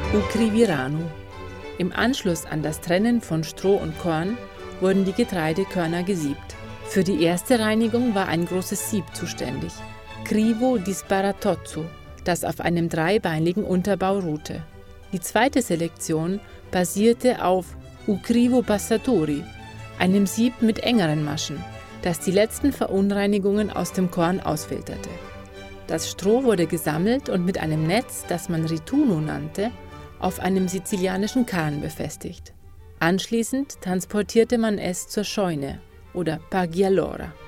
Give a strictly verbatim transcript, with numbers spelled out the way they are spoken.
Ucriviranu. Im Anschluss an das Trennen von Stroh und Korn wurden die Getreidekörner gesiebt. Für die erste Reinigung war ein großes Sieb zuständig, Crivo di Sparatozzo, das auf einem dreibeinigen Unterbau ruhte. Die zweite Selektion basierte auf Ucrivo Passatori, einem Sieb mit engeren Maschen, das die letzten Verunreinigungen aus dem Korn ausfilterte. Das Stroh wurde gesammelt und mit einem Netz, das man Rituno nannte, auf einem sizilianischen Kahn befestigt. Anschließend transportierte man es zur Scheune oder Paghiallora.